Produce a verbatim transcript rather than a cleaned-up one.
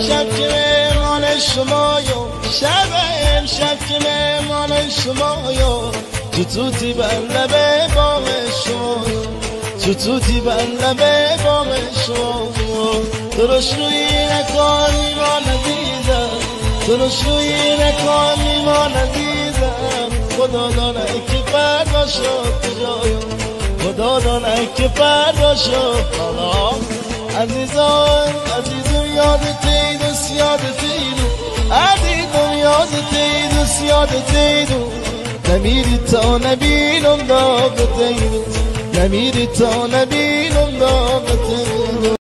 امشب که مهمان شمایم، شب امشب که مهمان شمایم، تو توتی بر لبه بام شمایم، تو توتی بر لبه بام شمایم. درش روی نکن ایمان عزیزم، درش روی نکن ایمان عزیزم. خدا دانه که فردا شد کجایم، خدا دانه که فردا شد حالا. عزیزان عزیزم یادتی دوست یادتی دو، عزیزم یادتی دوست یادتی دو. نمیری تا نبینم داغتی دو، نمیری تا نبینم داغتی دو.